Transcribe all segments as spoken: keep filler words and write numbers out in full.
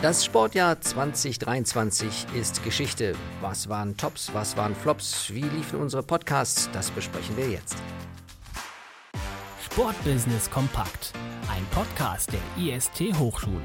Das Sportjahr zwanzig dreiundzwanzig ist Geschichte. Was waren Tops, was waren Flops? Wie liefen unsere Podcasts? Das besprechen wir jetzt. Sportbusiness kompakt. Ein Podcast der I S T Hochschule.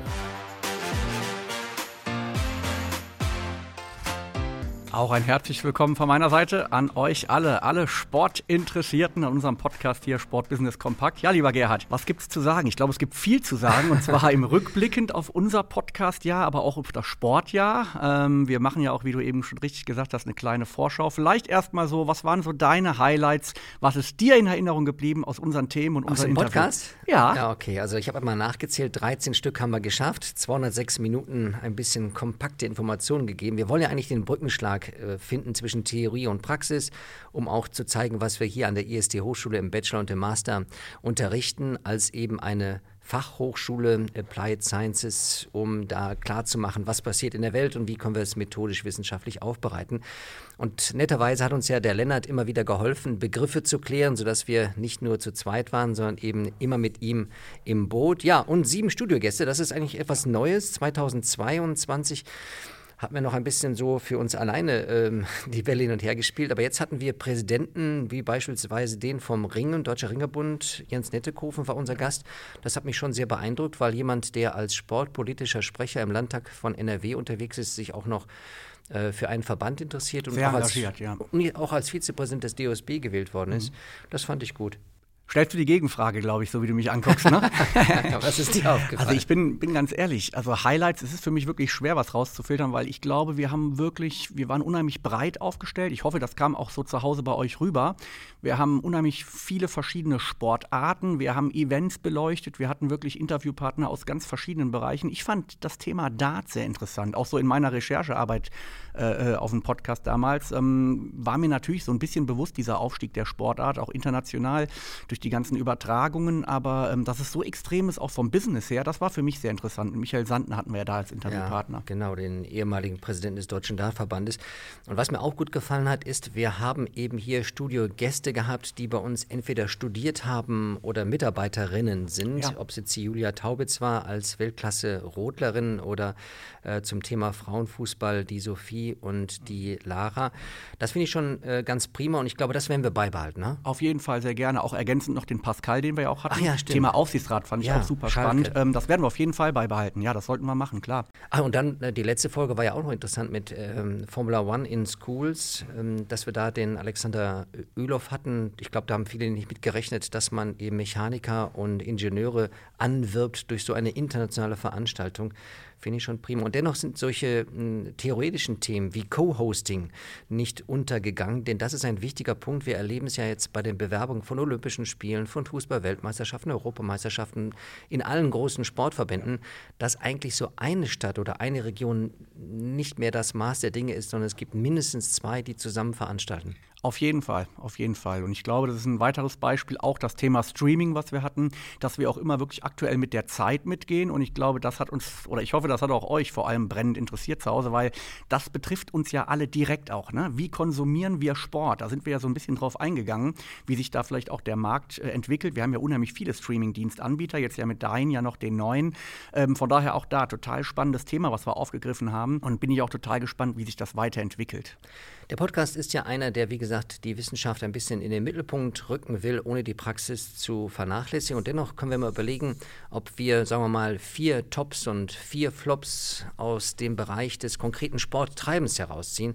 Auch ein herzlich willkommen von meiner Seite an euch alle, alle Sportinteressierten an unserem Podcast hier Sportbusiness kompakt. Ja, lieber Gerhard, was gibt's zu sagen? Ich glaube, es gibt viel zu sagen und zwar im Rückblickend auf unser Podcastjahr, aber auch auf das Sportjahr. Ähm, wir machen ja auch, wie du eben schon richtig gesagt hast, eine kleine Vorschau. Vielleicht erstmal so, was waren so deine Highlights? Was ist dir in Erinnerung geblieben aus unseren Themen und unseren Interviews? Podcast? Ja. Ja, okay. Also ich habe mal nachgezählt, dreizehn Stück haben wir geschafft, zweihundertsechs Minuten ein bisschen kompakte Informationen gegeben. Wir wollen ja eigentlich den Brückenschlag finden zwischen Theorie und Praxis, um auch zu zeigen, was wir hier an der I S T-Hochschule im Bachelor und im Master unterrichten, als eben eine Fachhochschule Applied Sciences, um da klarzumachen, was passiert in der Welt und wie können wir es methodisch-wissenschaftlich aufbereiten. Und netterweise hat uns ja der Lennart immer wieder geholfen, Begriffe zu klären, sodass wir nicht nur zu zweit waren, sondern eben immer mit ihm im Boot. Ja, und sieben Studiogäste, das ist eigentlich etwas Neues, zweitausendzweiundzwanzig. Hatten wir noch ein bisschen so für uns alleine ähm, die Bälle hin und her gespielt. Aber jetzt hatten wir Präsidenten, wie beispielsweise den vom Ringen, Deutscher Ringerbund, Jens Nettekoven war unser Gast. Das hat mich schon sehr beeindruckt, weil jemand, der als sportpolitischer Sprecher im Landtag von N R W unterwegs ist, sich auch noch äh, für einen Verband interessiert und sehr auch, als, engagiert, ja. und auch als Vizepräsident des D O S B gewählt worden ist. Mhm. Das fand ich gut. Stellst du die Gegenfrage, glaube ich, so wie du mich anguckst, ne? Was ist dir aufgefallen? Also ich bin, bin ganz ehrlich, also Highlights, es ist für mich wirklich schwer, was rauszufiltern, weil ich glaube, wir haben wirklich, wir waren unheimlich breit aufgestellt. Ich hoffe, das kam auch so zu Hause bei euch rüber. Wir haben unheimlich viele verschiedene Sportarten, wir haben Events beleuchtet, wir hatten wirklich Interviewpartner aus ganz verschiedenen Bereichen. Ich fand das Thema Dart sehr interessant, auch so in meiner Recherchearbeit äh, auf dem Podcast damals, ähm, war mir natürlich so ein bisschen bewusst, dieser Aufstieg der Sportart, auch international, durch die ganzen Übertragungen, aber ähm, dass es so extrem ist, auch vom Business her, das war für mich sehr interessant. Und Michael Sandner hatten wir ja da als Interviewpartner. Ja, genau, den ehemaligen Präsidenten des Deutschen Dartverbandes. Und was mir auch gut gefallen hat, ist, wir haben eben hier Studiogäste gehabt, die bei uns entweder studiert haben oder Mitarbeiterinnen sind, ja. Ob es jetzt die Julia Taubitz war als Weltklasse-Rodlerin oder äh, zum Thema Frauenfußball die Sophie und die Lara. Das finde ich schon äh, ganz prima und ich glaube, das werden wir beibehalten. Ne? Auf jeden Fall sehr gerne, auch ergänzend noch den Pascal, den wir ja auch hatten. Ach ja, stimmt. Thema Aufsichtsrat fand ich ja, auch super Schalke. spannend. Ähm, das werden wir auf jeden Fall beibehalten. Ja, das sollten wir machen, klar. Ah, und dann äh, die letzte Folge war ja auch noch interessant mit ähm, Formula One in Schools, ähm, dass wir da den Alexander Oelof hatten. Ich glaube, da haben viele nicht mit gerechnet, dass man eben Mechaniker und Ingenieure anwirbt durch so eine internationale Veranstaltung. Finde ich schon prima. Und dennoch sind solche m, theoretischen Themen wie Co-Hosting nicht untergegangen, denn das ist ein wichtiger Punkt. Wir erleben es ja jetzt bei den Bewerbungen von Olympischen Spielen, von Fußball-Weltmeisterschaften, Europameisterschaften, in allen großen Sportverbänden, dass eigentlich so eine Stadt oder eine Region nicht mehr das Maß der Dinge ist, sondern es gibt mindestens zwei, die zusammen veranstalten. Auf jeden Fall, auf jeden Fall. Und ich glaube, das ist ein weiteres Beispiel, auch das Thema Streaming, was wir hatten, dass wir auch immer wirklich aktuell mit der Zeit mitgehen. Und ich glaube, das hat uns, oder ich hoffe, das hat auch euch vor allem brennend interessiert zu Hause, weil das betrifft uns ja alle direkt auch. Ne? Wie konsumieren wir Sport? Da sind wir ja so ein bisschen drauf eingegangen, wie sich da vielleicht auch der Markt äh, entwickelt. Wir haben ja unheimlich viele Streaming-Dienstanbieter, jetzt ja mit Dein ja noch den neuen. Ähm, von daher auch da total spannendes Thema, was wir aufgegriffen haben. Und bin ich auch total gespannt, wie sich das weiterentwickelt. Der Podcast ist ja einer, der, wie gesagt, die Wissenschaft ein bisschen in den Mittelpunkt rücken will, ohne die Praxis zu vernachlässigen. Und dennoch können wir mal überlegen, ob wir, sagen wir mal, vier Tops und vier Flops aus dem Bereich des konkreten Sporttreibens herausziehen.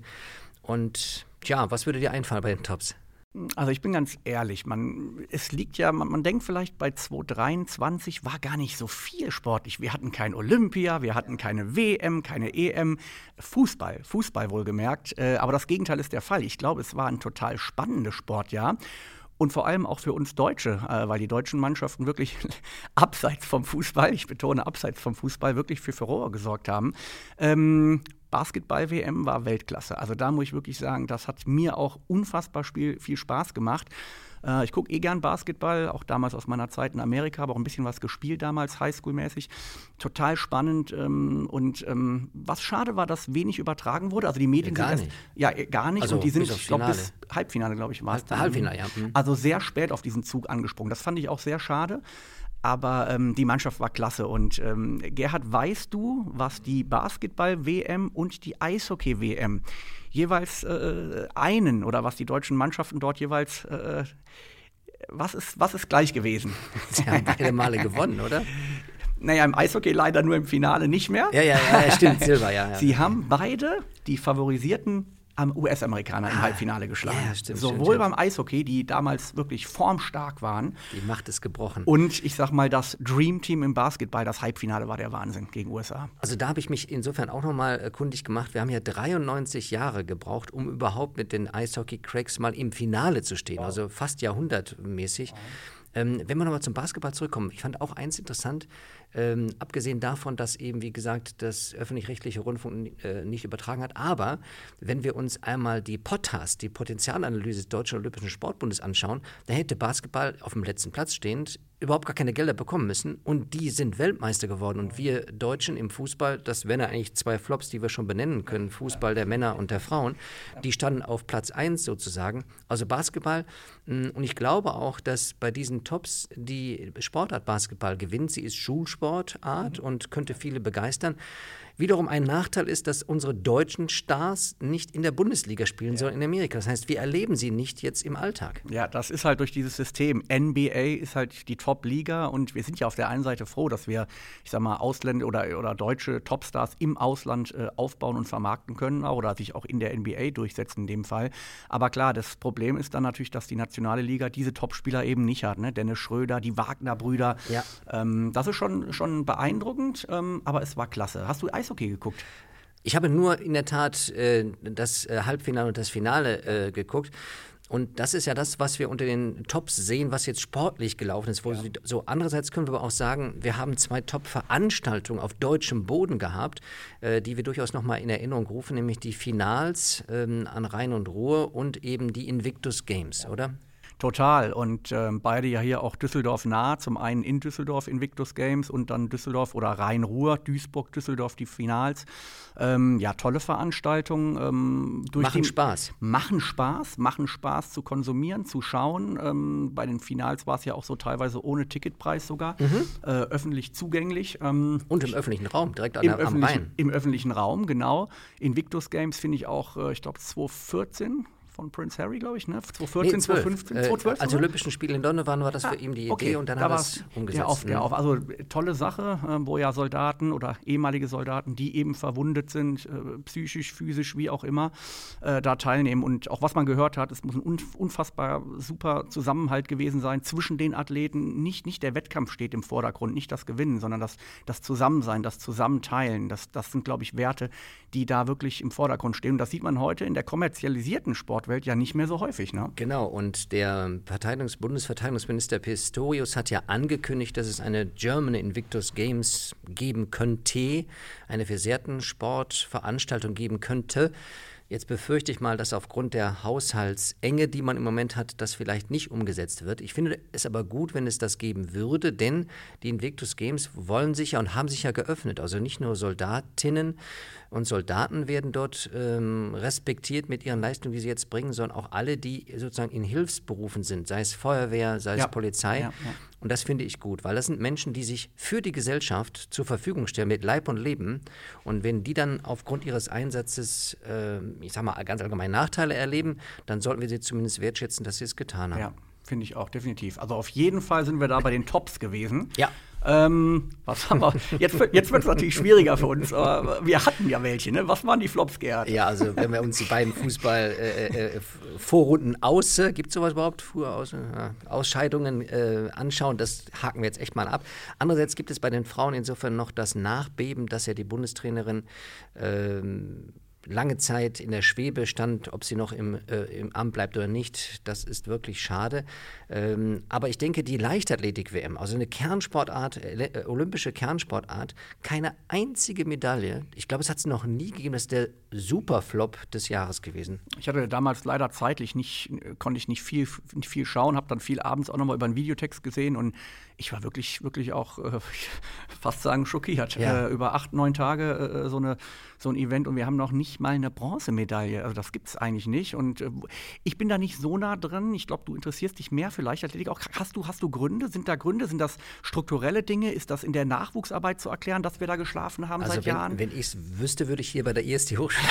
Und ja, was würde dir einfallen bei den Tops? Also ich bin ganz ehrlich, man, es liegt ja, man, man denkt vielleicht bei zwanzig dreiundzwanzig war gar nicht so viel sportlich. Wir hatten kein Olympia, wir hatten keine W M, keine E M, Fußball, Fußball wohlgemerkt. Äh, aber das Gegenteil ist der Fall. Ich glaube, es war ein total spannendes Sportjahr. Und vor allem auch für uns Deutsche, äh, weil die deutschen Mannschaften wirklich abseits vom Fußball, ich betone abseits vom Fußball, wirklich für Furore gesorgt haben. Ähm, Basketball-W M war Weltklasse. Also da muss ich wirklich sagen, das hat mir auch unfassbar viel, viel Spaß gemacht. Äh, ich gucke eh gern Basketball, auch damals aus meiner Zeit in Amerika, aber auch ein bisschen was gespielt damals, Highschool-mäßig. Total spannend. Ähm, und ähm, was schade war, dass wenig übertragen wurde. Also die Medien ja, gar sind nicht. Erst, ja, gar nicht. Also, und die sind, bis ich glaube, bis Halbfinale, glaube ich, war es. Halbfinale, ja. Mhm. Also sehr spät auf diesen Zug angesprungen. Das fand ich auch sehr schade. Aber ähm, die Mannschaft war klasse. Und ähm, Gerhard, weißt du, was die Basketball-W M und die Eishockey-W M jeweils äh, einen oder was die deutschen Mannschaften dort jeweils äh, was ist, was ist gleich gewesen? Sie haben beide Male gewonnen, oder? Naja, im Eishockey leider nur im Finale nicht mehr. Ja, ja, ja, stimmt, Silber, ja, ja. Sie haben beide die favorisierten am U S-Amerikaner im Halbfinale geschlagen. Ja, stimmt, Sowohl stimmt, beim Eishockey, die damals wirklich formstark waren. Die Macht ist gebrochen. Und ich sag mal, das Dream Team im Basketball, das Halbfinale war der Wahnsinn gegen U S A. Also da habe ich mich insofern auch nochmal äh, kundig gemacht. Wir haben ja dreiundneunzig Jahre gebraucht, um überhaupt mit den Eishockey-Cracks mal im Finale zu stehen. Wow. Also fast jahrhundertmäßig. Wow. Ähm, wenn wir nochmal zum Basketball zurückkommen, ich fand auch eins interessant, ähm, abgesehen davon, dass eben, wie gesagt, das öffentlich-rechtliche Rundfunk äh, nicht übertragen hat, aber wenn wir uns einmal die P O T A S, die Potenzialanalyse des Deutschen Olympischen Sportbundes anschauen, da hätte Basketball auf dem letzten Platz stehend überhaupt gar keine Gelder bekommen müssen und die sind Weltmeister geworden und wir Deutschen im Fußball, das wären ja eigentlich zwei Flops, die wir schon benennen können, Fußball der Männer und der Frauen, die standen auf Platz eins sozusagen, also Basketball und ich glaube auch, dass bei diesen Tops die Sportart Basketball gewinnt, sie ist Schulsportart und könnte viele begeistern. Wiederum ein Nachteil ist, dass unsere deutschen Stars nicht in der Bundesliga spielen, ja. sondern in Amerika. Das heißt, wir erleben sie nicht jetzt im Alltag. Ja, das ist halt durch dieses System. N B A ist halt die Top-Liga und wir sind ja auf der einen Seite froh, dass wir, ich sag mal, Ausländer oder, oder deutsche Topstars im Ausland äh, aufbauen und vermarkten können oder sich auch in der N B A durchsetzen in dem Fall. Aber klar, das Problem ist dann natürlich, dass die nationale Liga diese Topspieler eben nicht hat. Ne? Dennis Schröder, die Wagner-Brüder. Ja. Ähm, das ist schon, schon beeindruckend, ähm, aber es war klasse. Hast du Eishockey geguckt? Ich habe nur in der Tat äh, das äh, Halbfinale und das Finale äh, geguckt. Und das ist ja das, was wir unter den Tops sehen, was jetzt sportlich gelaufen ist. Wo ja. So andererseits können wir aber auch sagen, wir haben zwei Top-Veranstaltungen auf deutschem Boden gehabt, äh, die wir durchaus noch mal in Erinnerung rufen, nämlich die Finals ähm, an Rhein und Ruhr und eben die Invictus Games, ja. oder? Total. Und äh, beide ja hier auch Düsseldorf nah. Zum einen in Düsseldorf Invictus Games und dann Düsseldorf oder Rhein-Ruhr, Duisburg, Düsseldorf die Finals. Ähm, ja, tolle Veranstaltungen. Ähm, durch machen die, Spaß. Machen Spaß. Machen Spaß zu konsumieren, zu schauen. Ähm, bei den Finals war es ja auch so teilweise ohne Ticketpreis sogar. Mhm. Äh, öffentlich zugänglich. Ähm, und im öffentlichen Raum, direkt an im der, am Rhein. Im öffentlichen Raum, genau. Invictus Games finde ich auch, äh, ich glaube, zwanzig vierzehn von Prince Harry, glaube ich, ne? zwanzig vierzehn, nee, zwanzig fünfzehn, zwanzig zwölf. Als Olympischen Spiele in London waren, war das ah, für ihn die Idee okay. und dann da hat er es umgesetzt. Der auf, der auf. Also tolle Sache, äh, wo ja Soldaten oder ehemalige Soldaten, die eben verwundet sind, äh, psychisch, physisch, wie auch immer, äh, da teilnehmen. Und auch was man gehört hat, es muss ein unfassbar super Zusammenhalt gewesen sein zwischen den Athleten. Nicht, nicht der Wettkampf steht im Vordergrund, nicht das Gewinnen, sondern das, das Zusammensein, das Zusammenteilen. Das, das sind, glaube ich, Werte, die da wirklich im Vordergrund stehen. Und das sieht man heute in der kommerzialisierten Sportwelt ja nicht mehr so häufig, ne? Genau, und der Verteidigungs- Bundesverteidigungsminister Pistorius hat ja angekündigt, dass es eine German Invictus Games geben könnte, eine versehrten Sportveranstaltung geben könnte. Jetzt befürchte ich mal, dass aufgrund der Haushaltsenge, die man im Moment hat, das vielleicht nicht umgesetzt wird. Ich finde es aber gut, wenn es das geben würde, denn die Invictus Games wollen sich ja und haben sich ja geöffnet. Also nicht nur Soldatinnen und Soldaten werden dort ähm, respektiert mit ihren Leistungen, die sie jetzt bringen, sondern auch alle, die sozusagen in Hilfsberufen sind, sei es Feuerwehr, sei es ja. Polizei. Ja, ja. Und das finde ich gut, weil das sind Menschen, die sich für die Gesellschaft zur Verfügung stellen, mit Leib und Leben. Und wenn die dann aufgrund ihres Einsatzes, äh, ich sage mal, ganz allgemein Nachteile erleben, dann sollten wir sie zumindest wertschätzen, dass sie es getan haben. Ja, finde ich auch, definitiv. Also auf jeden Fall sind wir da bei den Tops gewesen. Ja. Ähm, was haben wir? Jetzt, jetzt wird es natürlich schwieriger für uns, aber wir hatten ja welche, ne? Was waren die Flops, Gerhard? Ja, also wenn wir uns die beiden Fußball-Vorrunden äh, äh, aus, äh, gibt es sowas überhaupt, Voraus, äh, Ausscheidungen äh, anschauen, das haken wir jetzt echt mal ab. Andererseits gibt es bei den Frauen insofern noch das Nachbeben, dass ja die Bundestrainerin äh, lange Zeit in der Schwebe stand, ob sie noch im, äh, im Amt bleibt oder nicht. Das ist wirklich schade. Ähm, aber ich denke, die Leichtathletik-W M, also eine Kernsportart, äh, olympische Kernsportart, keine einzige Medaille. Ich glaube, es hat es noch nie gegeben. Das ist der Superflop des Jahres gewesen. Ich hatte damals leider zeitlich nicht, konnte ich nicht viel, nicht viel schauen, habe dann viel abends auch nochmal über einen Videotext gesehen und ich war wirklich, wirklich auch äh, fast sagen schockiert. Ja. Äh, über acht, neun Tage äh, so, eine, so ein Event und wir haben noch nicht mal eine Bronzemedaille. Also das gibt es eigentlich nicht. Und äh, ich bin da nicht so nah drin. Ich glaube, du interessierst dich mehr für Leichtathletik. Auch, hast du, hast du Gründe? Sind da Gründe? Sind das strukturelle Dinge? Ist das in der Nachwuchsarbeit zu erklären, dass wir da geschlafen haben also seit wenn, Jahren? Wenn ich es wüsste, würde ich hier bei der I S T Hochschule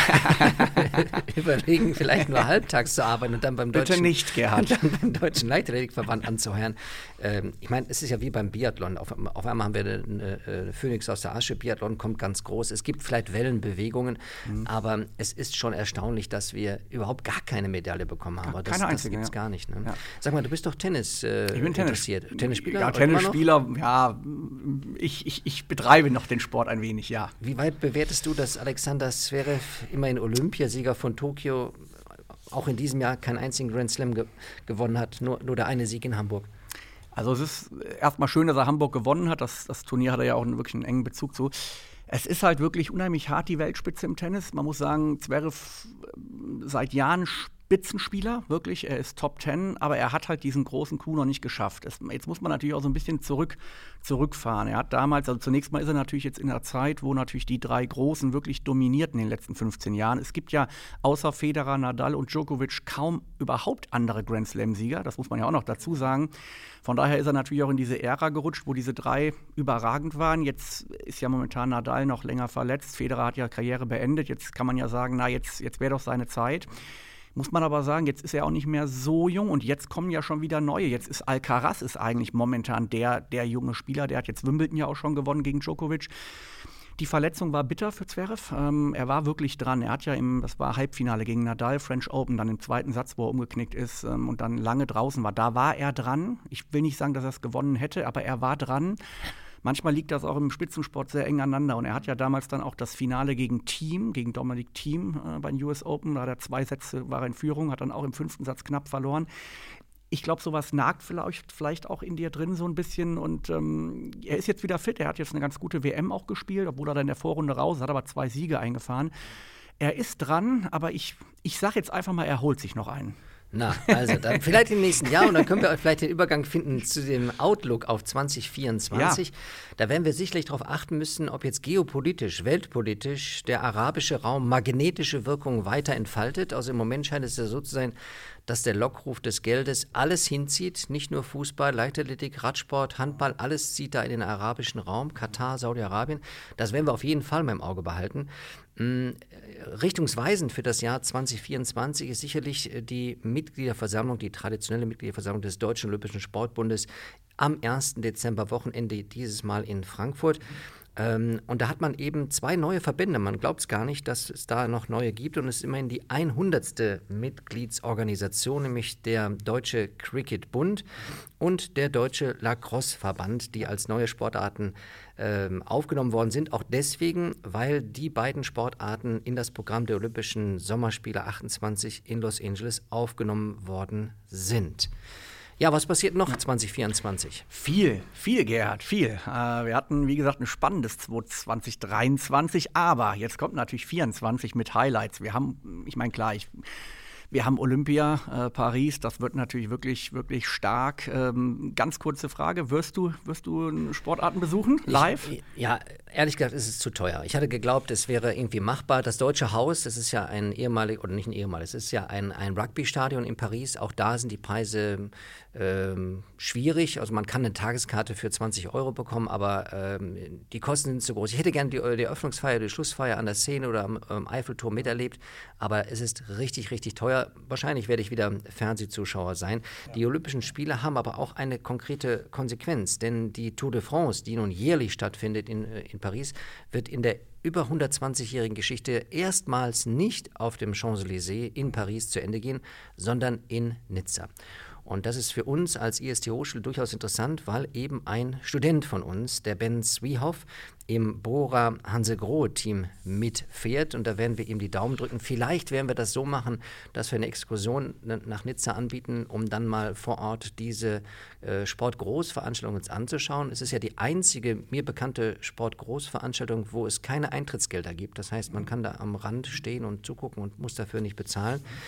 überlegen, vielleicht nur halbtags zu arbeiten und dann beim Bitte deutschen, nicht, Gerhard. dann beim Deutschen Leichtathletikverband anzuheuern. Ähm, ich meine, es ist ja wie beim Biathlon. Auf, auf einmal haben wir eine, eine Phönix aus der Asche. Biathlon kommt ganz groß. Es gibt vielleicht Wellenbewegungen, mhm. aber es ist schon erstaunlich, dass wir überhaupt gar keine Medaille bekommen haben. Aber das, keine das einzige, gibt es ja. gar nicht. Ne? Ja. Sag mal, du bist doch Tennis äh, ich bin Tennis. interessiert. Tennisspieler? Ja, Tennisspieler, ja, ich, ich, ich betreibe noch den Sport ein wenig, ja. Wie weit bewertest du, dass Alexander Zverev, immerhin Olympiasieger von Tokio, auch in diesem Jahr keinen einzigen Grand Slam ge- gewonnen hat, nur, nur der eine Sieg in Hamburg? Also es ist erstmal schön, dass er Hamburg gewonnen hat. Das, das Turnier hat er ja auch einen, wirklich einen engen Bezug zu. Es ist halt wirklich unheimlich hart, die Weltspitze im Tennis. Man muss sagen, Zverev seit Jahren Spitzenspieler, wirklich. Er ist Top Ten, aber er hat halt diesen großen Coup noch nicht geschafft. Es, jetzt muss man natürlich auch so ein bisschen zurück, zurückfahren. Er hat damals, also zunächst mal ist er natürlich jetzt in einer Zeit, wo natürlich die drei Großen wirklich dominierten in den letzten fünfzehn Jahren. Es gibt ja außer Federer, Nadal und Djokovic kaum überhaupt andere Grand Slam-Sieger. Das muss man ja auch noch dazu sagen. Von daher ist er natürlich auch in diese Ära gerutscht, wo diese drei überragend waren. Jetzt ist ja momentan Nadal noch länger verletzt. Federer hat ja Karriere beendet. Jetzt kann man ja sagen, na, jetzt, jetzt wäre doch seine Zeit. Muss man aber sagen, jetzt ist er auch nicht mehr so jung und jetzt kommen ja schon wieder neue. Jetzt ist Alcaraz ist eigentlich momentan der, der junge Spieler. Der hat jetzt Wimbledon ja auch schon gewonnen gegen Djokovic. Die Verletzung war bitter für Zverev. Ähm, er war wirklich dran. Er hat ja im, das war Halbfinale gegen Nadal, French Open, dann im zweiten Satz, wo er umgeknickt ist ähm, und dann lange draußen war. Da war er dran. Ich will nicht sagen, dass er es gewonnen hätte, aber er war dran. Manchmal liegt das auch im Spitzensport sehr eng aneinander. Und er hat ja damals dann auch das Finale gegen Thiem, gegen Dominic Thiem äh, bei den U S Open. Da hat er zwei Sätze, war er in Führung, hat dann auch im fünften Satz knapp verloren. Ich glaube, sowas nagt vielleicht, vielleicht auch in dir drin so ein bisschen. Und ähm, er ist jetzt wieder fit. Er hat jetzt eine ganz gute W M auch gespielt, obwohl er dann in der Vorrunde raus hat, aber zwei Siege eingefahren. Er ist dran, aber ich, ich sage jetzt einfach mal, er holt sich noch einen. Na, also dann vielleicht im nächsten Jahr und dann können wir vielleicht den Übergang finden zu dem Outlook auf zwanzig vierundzwanzig. Ja. Da werden wir sicherlich darauf achten müssen, ob jetzt geopolitisch, weltpolitisch der arabische Raum magnetische Wirkung weiter entfaltet. Also im Moment scheint es ja so zu sein, dass der Lockruf des Geldes alles hinzieht, nicht nur Fußball, Leichtathletik, Radsport, Handball, alles zieht da in den arabischen Raum, Katar, Saudi-Arabien. Das werden wir auf jeden Fall mal im Auge behalten. Richtungsweisend für das Jahr zwanzig vierundzwanzig ist sicherlich die Mitgliederversammlung, die traditionelle Mitgliederversammlung des Deutschen Olympischen Sportbundes am ersten Dezember, Wochenende, dieses Mal in Frankfurt. Ähm, und da hat man eben zwei neue Verbände. Man glaubt es gar nicht, dass es da noch neue gibt. Und es ist immerhin die hundertste Mitgliedsorganisation, nämlich der Deutsche Cricket-Bund und der Deutsche Lacrosse-Verband, die als neue Sportarten ähm, aufgenommen worden sind. Auch deswegen, weil die beiden Sportarten in das Programm der Olympischen Sommerspiele achtundzwanzig in Los Angeles aufgenommen worden sind. Ja, was passiert noch zwanzig vierundzwanzig? Viel, viel, Gerhard, viel. Äh, wir hatten, wie gesagt, ein spannendes zwanzig dreiundzwanzig, aber jetzt kommt natürlich vierundzwanzig mit Highlights. Wir haben, ich meine, klar, ich, wir haben Olympia, äh, Paris, das wird natürlich wirklich, wirklich stark. Ähm, ganz kurze Frage, wirst du, wirst du Sportarten besuchen, live? Ich, ja, ehrlich gesagt ist es zu teuer. Ich hatte geglaubt, es wäre irgendwie machbar. Das Deutsche Haus, das ist ja ein ehemalig, oder nicht ein ehemaliges, es ist ja ein, ein Rugby-Stadion in Paris. Auch da sind die Preise ähm, schwierig. Also man kann eine Tageskarte für zwanzig Euro bekommen, aber ähm, die Kosten sind zu groß. Ich hätte gerne die, die Eröffnungsfeier, die Schlussfeier an der Seine oder am, am Eiffelturm miterlebt, aber es ist richtig, richtig teuer. Wahrscheinlich werde ich wieder Fernsehzuschauer sein. Die Olympischen Spiele haben aber auch eine konkrete Konsequenz, denn die Tour de France, die nun jährlich stattfindet in, in Paris, wird in der über hundertzwanzigjährigen Geschichte erstmals nicht auf dem Champs-Élysées in Paris zu Ende gehen, sondern in Nizza. Und das ist für uns als I S T-Hochschule durchaus interessant, weil eben ein Student von uns, der Ben Zwiehoff, im Bora Hansgrohe-Team mitfährt. Und da werden wir ihm die Daumen drücken. Vielleicht werden wir das so machen, dass wir eine Exkursion nach Nizza anbieten, um dann mal vor Ort diese äh, Sportgroßveranstaltung uns anzuschauen. Es ist ja die einzige mir bekannte Sportgroßveranstaltung, wo es keine Eintrittsgelder gibt. Das heißt, man kann da am Rand stehen und zugucken und muss dafür nicht bezahlen.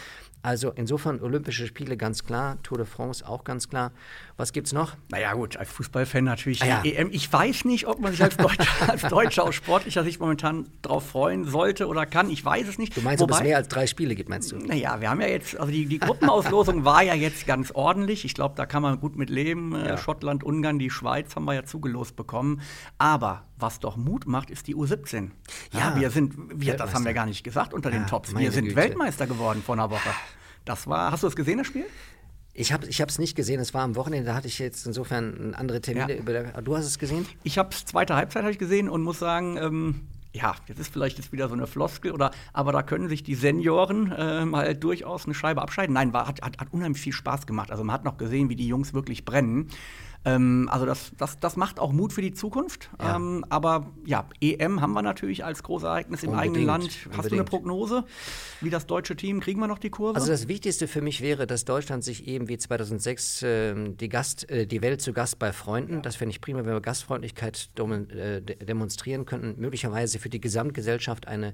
Also insofern Olympische Spiele ganz klar, Tour de France auch ganz klar. Was gibt's noch? Naja gut, als Fußballfan natürlich ah, ja. die E M. Ich weiß nicht, ob man sich als Deutscher, als Deutscher aus sportlicher Sicht momentan drauf freuen sollte oder kann. Ich weiß es nicht. Du meinst, Wobei, ob es mehr als drei Spiele gibt, meinst du? Naja, wir haben ja jetzt, also die, die Gruppenauslosung war ja jetzt ganz ordentlich. Ich glaube, da kann man gut mit leben. Ja. Schottland, Ungarn, die Schweiz haben wir ja zugelost bekommen. Aber was doch Mut macht, ist die U siebzehn. Ja, ja wir sind, wir, das haben wir gar nicht gesagt unter ja, den Tops. Wir sind Güte. Weltmeister geworden vor einer Woche. Das war, hast du es gesehen, das Spiel? Ich habe es nicht gesehen, es war am Wochenende, da hatte ich jetzt insofern andere Termine. Ja. Über der, du hast es gesehen? Ich habe es, zweite Halbzeit habe ich gesehen und muss sagen, ähm, ja, jetzt ist vielleicht jetzt wieder so eine Floskel, oder, aber da können sich die Senioren äh, mal durchaus eine Scheibe abscheiden. Nein, war, hat, hat, hat unheimlich viel Spaß gemacht. Also man hat noch gesehen, wie die Jungs wirklich brennen. Ähm, also das, das, das macht auch Mut für die Zukunft. Ja. Ähm, aber ja, E M haben wir natürlich als großes Ereignis im Unbedingt. eigenen Land. Hast Unbedingt. du eine Prognose? Wie das deutsche Team? Kriegen wir noch die Kurve? Also das Wichtigste für mich wäre, dass Deutschland sich eben wie zweitausendsechs äh, die, Gast, äh, die Welt zu Gast bei Freunden, ja. das fände ich prima, wenn wir Gastfreundlichkeit domin, äh, demonstrieren könnten, möglicherweise für die Gesamtgesellschaft eine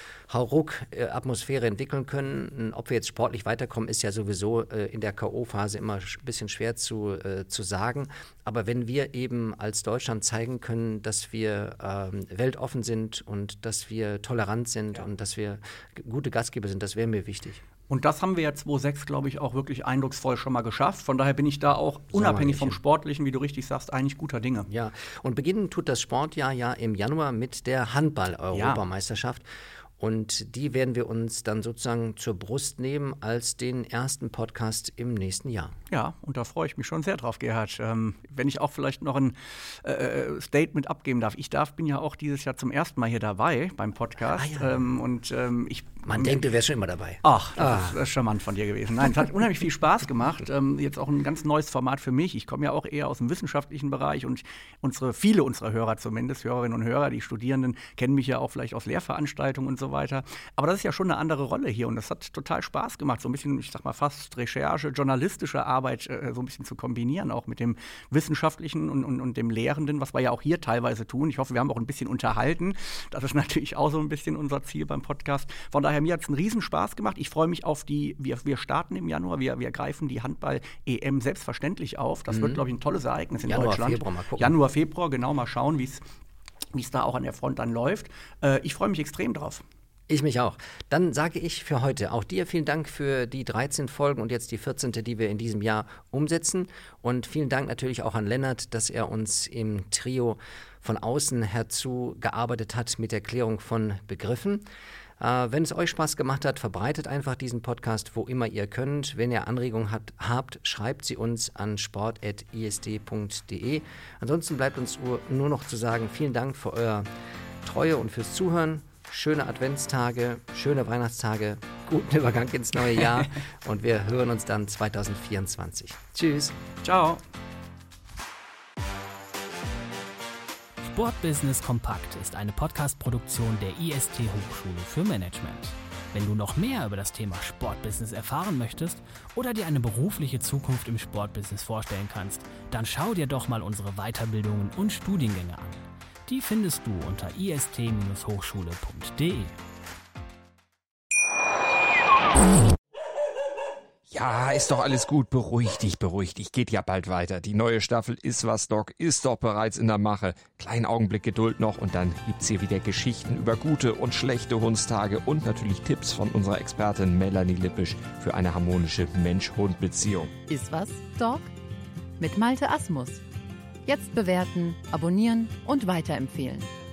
Hauruck-Atmosphäre entwickeln können. Ob wir jetzt sportlich weiterkommen, ist ja sowieso äh, in der K O-Phase immer ein bisschen schwer zu, äh, zu sagen. Aber wenn wir eben als Deutschland zeigen können, dass wir ähm, weltoffen sind und dass wir tolerant sind ja. und dass wir g- gute Gastgeber sind, das wäre mir wichtig. Und das haben wir ja zweitausendsechs, glaube ich, auch wirklich eindrucksvoll schon mal geschafft. Von daher bin ich da auch unabhängig vom Sportlichen, wie du richtig sagst, eigentlich guter Dinge. Ja, und beginnen tut das Sportjahr ja im Januar mit der Handball-Europameisterschaft. Ja. Und die werden wir uns dann sozusagen zur Brust nehmen als den ersten Podcast im nächsten Jahr. Ja, und da freue ich mich schon sehr drauf, Gerhard. Ähm, wenn ich auch vielleicht noch ein äh, Statement abgeben darf. Ich darf, bin ja auch dieses Jahr zum ersten Mal hier dabei beim Podcast. Ah, ja. ähm, und, ähm, ich, Man ähm, denkt, du wärst schon immer dabei. Ach, das, ah. ist, das ist charmant von dir gewesen. Nein, es hat unheimlich viel Spaß gemacht. Ähm, jetzt auch ein ganz neues Format für mich. Ich komme ja auch eher aus dem wissenschaftlichen Bereich und unsere, viele unserer Hörer zumindest, Hörerinnen und Hörer, die Studierenden, kennen mich ja auch vielleicht aus Lehrveranstaltungen und so weiter. Aber das ist ja schon eine andere Rolle hier und das hat total Spaß gemacht, so ein bisschen, ich sag mal fast Recherche, journalistische Arbeit äh, so ein bisschen zu kombinieren, auch mit dem Wissenschaftlichen und, und, und dem Lehrenden, was wir ja auch hier teilweise tun. Ich hoffe, wir haben auch ein bisschen unterhalten. Das ist natürlich auch so ein bisschen unser Ziel beim Podcast. Von daher, mir hat es einen riesen Spaß gemacht. Ich freue mich auf die, wir, wir starten im Januar, wir, wir greifen die Handball-E M selbstverständlich auf. Das mhm. wird, glaube ich, ein tolles Ereignis in Januar, Deutschland. Februar, mal gucken. Januar, Februar, genau, mal schauen, wie es wie es da auch an der Front dann läuft. Äh, ich freue mich extrem drauf. Ich mich auch. Dann sage ich für heute auch dir vielen Dank für die dreizehn Folgen und jetzt die vierzehnte, die wir in diesem Jahr umsetzen. Und vielen Dank natürlich auch an Lennart, dass er uns im Trio von außen herzu gearbeitet hat mit der Klärung von Begriffen. Äh, wenn es euch Spaß gemacht hat, verbreitet einfach diesen Podcast, wo immer ihr könnt. Wenn ihr Anregungen habt, habt schreibt sie uns an sport at i s d punkt d e. Ansonsten bleibt uns nur noch zu sagen, vielen Dank für eure Treue und fürs Zuhören. Schöne Adventstage, schöne Weihnachtstage, guten Übergang ins neue Jahr und wir hören uns dann zwanzig vierundzwanzig. Tschüss. Ciao. Sportbusiness Kompakt ist eine Podcast-Produktion der I S T Hochschule für Management. Wenn du noch mehr über das Thema Sportbusiness erfahren möchtest oder dir eine berufliche Zukunft im Sportbusiness vorstellen kannst, dann schau dir doch mal unsere Weiterbildungen und Studiengänge an. Die findest du unter i s t hochschule punkt d e. Ja, ist doch alles gut. Beruhig dich, beruhig dich. Geht ja bald weiter. Die neue Staffel Ist was, Doc ist doch bereits in der Mache. Kleinen Augenblick Geduld noch und dann gibt's hier wieder Geschichten über gute und schlechte Hundstage und natürlich Tipps von unserer Expertin Melanie Lippisch für eine harmonische Mensch-Hund-Beziehung. Ist was, Doc? Mit Malte Asmus. Jetzt bewerten, abonnieren und weiterempfehlen.